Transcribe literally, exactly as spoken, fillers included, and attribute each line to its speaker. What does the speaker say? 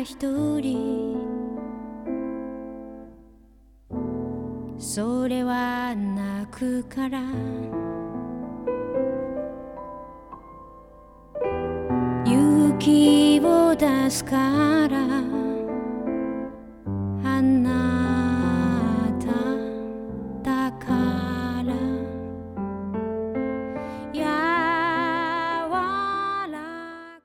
Speaker 1: 一人、それは泣くから。勇気を出すから